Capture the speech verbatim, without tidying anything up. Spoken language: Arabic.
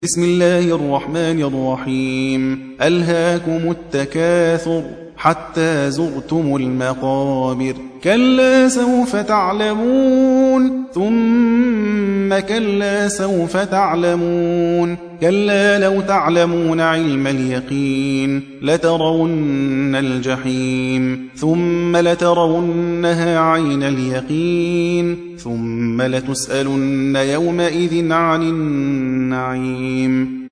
بسم الله الرحمن الرحيم. ألهاكم التكاثر حتى زرتم المقابر كلا سوف تعلمون ثم كلا سوف تعلمون كلا لو تعلمون علم اليقين لترون الجحيم ثم لترونها عين اليقين ثم لتسألن يومئذ عن النعيم.